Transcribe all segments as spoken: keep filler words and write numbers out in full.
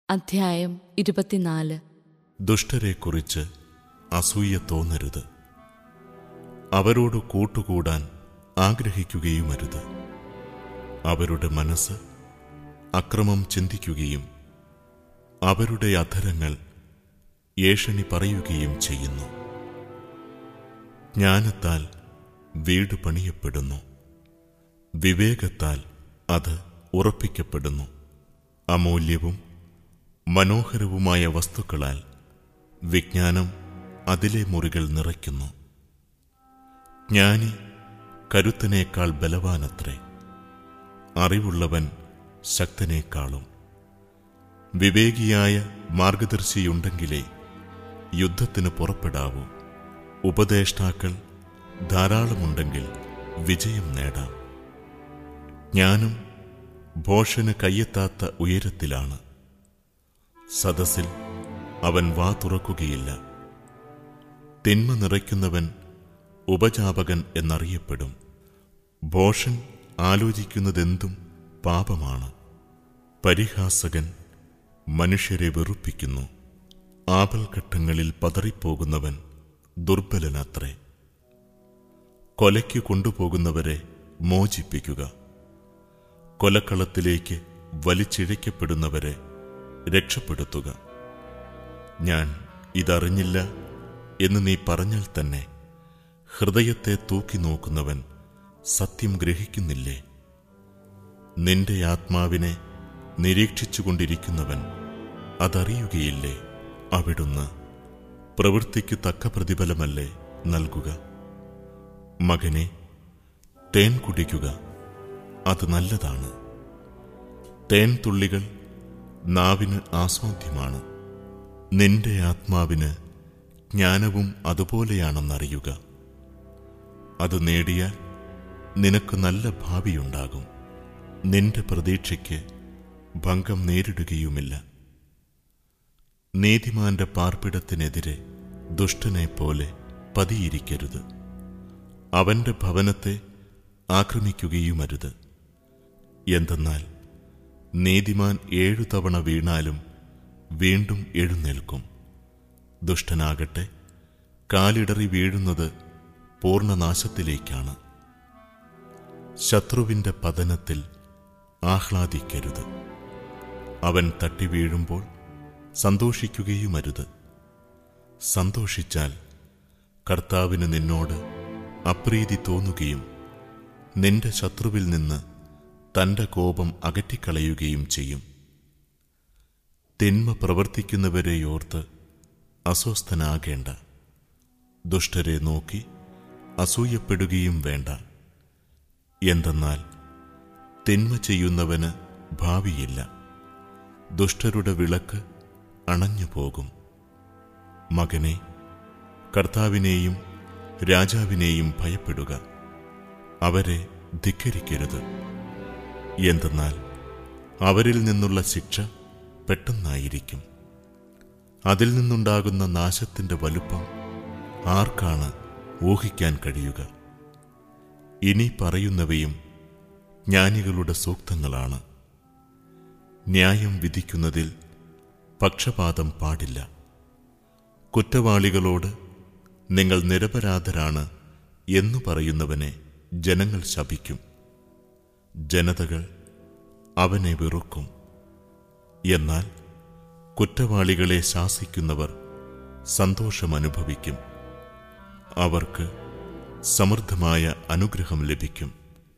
അധ്യായം ഇരുപത്തിനാല്. ദുഷ്ടരെക്കുറിച്ച് അസൂയ തോന്നരുത്. അവരോട് കൂട്ടുകൂടാൻ ആഗ്രഹിക്കുകയുമരുത്. അവരുടെ മനസ്സ് അക്രമം ചിന്തിക്കുകയും അവരുടെ അധരങ്ങൾ ഏഷണി പറയുകയും ചെയ്യുന്നു. ജ്ഞാനത്താൽ വീട് പണിയപ്പെടുന്നു, വിവേകത്താൽ അത് ഉറപ്പിക്കപ്പെടുന്നു. അമൂല്യവും മനോഹരവുമായ വസ്തുക്കളാൽ വിജ്ഞാനം അതിലെ മുറികൾ നിറയ്ക്കുന്നു. ജ്ഞാനി കരുത്തനേക്കാൾ ബലവാനത്രേ, അറിവുള്ളവൻ ശക്തനേക്കാളും. വിവേകിയായ മാർഗദർശിയുണ്ടെങ്കിലേ യുദ്ധത്തിന് പുറപ്പെടാവൂ. ഉപദേഷ്ടാക്കൾ ധാരാളമുണ്ടെങ്കിൽ വിജയം നേടാം. ജ്ഞാനം ഭോഷന് കയ്യെത്താത്ത ഉയരത്തിലാണ്. സദസ്സിൽ അവൻ വാ തുറക്കുകയില്ല. തിന്മ നിറയ്ക്കുന്നവൻ ഉപജാപകൻ എന്നറിയപ്പെടും. ഭോഷൻ ആലോചിക്കുന്നതെന്തും പാപമാണ്. പരിഹാസകൻ മനുഷ്യരെ വെറുപ്പിക്കുന്നു. ആപൽഘട്ടങ്ങളിൽ പതറിപ്പോകുന്നവൻ ദുർബലനത്രേ. കൊലയ്ക്കു കൊണ്ടുപോകുന്നവരെ മോചിപ്പിക്കുക. കൊലക്കളത്തിലേക്ക് വലിച്ചിഴയ്ക്കപ്പെടുന്നവരെ രക്ഷപ്പെടുത്തുക. ഞാൻ ഇതറിഞ്ഞില്ല എന്ന് നീ പറഞ്ഞാൽ തന്നെ ഹൃദയത്തെ തൂക്കി നോക്കുന്നവൻ സത്യം ഗ്രഹിക്കുന്നില്ലേ? നിന്റെ ആത്മാവിനെ നിരീക്ഷിച്ചുകൊണ്ടിരിക്കുന്നവൻ അതറിയുകയില്ലേ? അവിടുന്ന് പ്രവൃത്തിക്ക് തക്ക പ്രതിഫലമല്ലേ നൽകുക? മകനെ, തേൻ കുടിക്കുക, അത് നല്ലതാണ്. തേൻ തുള്ളികൾ നാവിന് ആസ്വാദ്യമാണ്. നിന്റെ ആത്മാവിന് ജ്ഞാനവും അതുപോലെയാണെന്നറിയുക. അത് നേടിയാൽ നിനക്ക് നല്ല ഭാവിയുണ്ടാകും. നിന്റെ പ്രതീക്ഷയ്ക്ക് ഭംഗം നേരിടുകയുമില്ല. നീതിമാന്റെ പാർപ്പിടത്തിനെതിരെ ദുഷ്ടനെപ്പോലെ പതിയിരിക്കരുത്. അവന്റെ ഭവനത്തെ ആക്രമിക്കുകയുമരുത്. എന്തെന്നാൽ നീതിമാൻ ഏഴു തവണ വീണാലും വീണ്ടും എഴുന്നേൽക്കും. ദുഷ്ടനാകട്ടെ കാലിടറി വീഴുന്നത് പൂർണ്ണനാശത്തിലേക്കാണ്. ശത്രുവിന്റെ പതനത്തിൽ ആഹ്ലാദിക്കരുത്. അവൻ തട്ടി വീഴുമ്പോൾ സന്തോഷിക്കുകയുമരുത്. സന്തോഷിച്ചാൽ കർത്താവിന് നിന്നോട് അപ്രീതി തോന്നുകയും നിന്റെ ശത്രുവിൽ നിന്ന് തന്റെ കോപം അകറ്റിക്കളയുകയും ചെയ്യും. തിന്മ പ്രവർത്തിക്കുന്നവരെയോർത്ത് അസ്വസ്ഥനാകേണ്ട. ദുഷ്ടരെ നോക്കി അസൂയപ്പെടുകയും വേണ്ട. എന്തെന്നാൽ തിന്മ ചെയ്യുന്നവന് ഭാവിയില്ല. ദുഷ്ടരുടെ വിളക്ക് അണഞ്ഞുപോകും. മകനെ, കർത്താവിനെയും രാജാവിനെയും ഭയപ്പെടുക. അവരെ ധിക്കരിക്കരുത്. എന്തെന്നാൽ അവരിൽ നിന്നുള്ള ശിക്ഷ പെട്ടെന്നായിരിക്കും. അതിൽ നിന്നുണ്ടാകുന്ന നാശത്തിന്റെ വലുപ്പം ആർക്കാണ് ഊഹിക്കാൻ കഴിയുക? ഇനി പറയുന്നവയും ജ്ഞാനികളുടെ സൂക്തങ്ങളാണ്. ന്യായം വിധിക്കുന്നതിൽ പക്ഷപാതം പാടില്ല. കുറ്റവാളികളോട് നിങ്ങൾ നിരപരാധരാണ് എന്നു പറയുന്നവനെ ജനങ്ങൾ ശപിക്കും. ജനതകൾ അവനെ വെറുക്കും. എന്നാൽ കുറ്റവാളികളെ ശാസിക്കുന്നവർ സന്തോഷമനുഭവിക്കും. അവർക്ക് സമൃദ്ധമായ അനുഗ്രഹം ലഭിക്കും.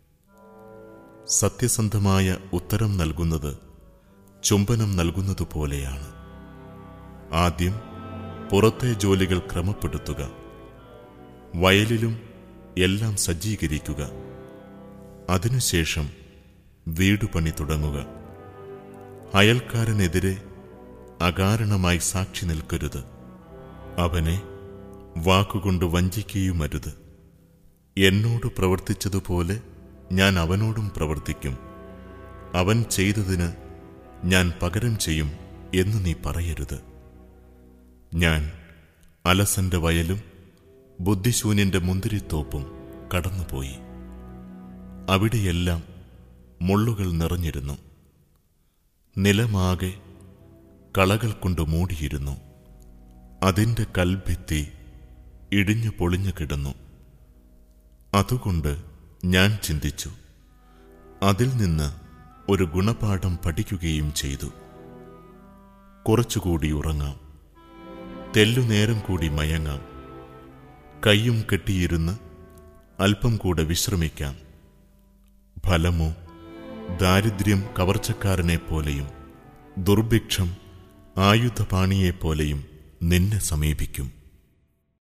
സത്യസന്ധമായ ഉത്തരം നൽകുന്നത് ചുംബനം നൽകുന്നതുപോലെയാണ്. ആദ്യം പുറത്തെ ജോലികൾ ക്രമപ്പെടുത്തുക. വയലിലും എല്ലാം സജ്ജീകരിക്കുക. അതിനുശേഷം വീടുപണി തുടങ്ങുക. അയൽക്കാരനെതിരെ അകാരണമായി സാക്ഷി നിൽക്കരുത്. അവനെ വാക്കുകൊണ്ട് വഞ്ചിക്കുകയുമരുത്. എന്നോട് പ്രവർത്തിച്ചതുപോലെ ഞാൻ അവനോടും പ്രവർത്തിക്കും, അവൻ ചെയ്തതിന് ഞാൻ പകരം ചെയ്യും എന്ന് നീ പറയരുത്. ഞാൻ അലസന്റെ വയലും ബുദ്ധിശൂന്യന്റെ മുന്തിരിത്തോപ്പും കടന്നുപോയി. അവിടെയെല്ലാം മുള്ളുകൾ നിറഞ്ഞിരുന്നു. നിലമാകെ കളകൾ കൊണ്ട് മൂടിയിരുന്നു. അതിൻ്റെ കൽഭിത്തി ഇടിഞ്ഞു പൊളിഞ്ഞു കിടന്നു. അതുകൊണ്ട് ഞാൻ ചിന്തിച്ചു, അതിൽ നിന്ന് ഒരു ഗുണപാഠം പഠിക്കുകയും ചെയ്തു. കുറച്ചുകൂടി ഉറങ്ങാം, തെല്ലുനേരം കൂടി മയങ്ങാം, കൈയും കെട്ടിയിരുന്ന് അല്പം കൂടെ വിശ്രമിക്കാം. ഫലമോ ദാരിദ്ര്യം കവർച്ചക്കാരനെപ്പോലെയും ദുർഭിക്ഷം ആയുധപാണിയെപ്പോലെയും നിന്നെ സമീപിക്കും.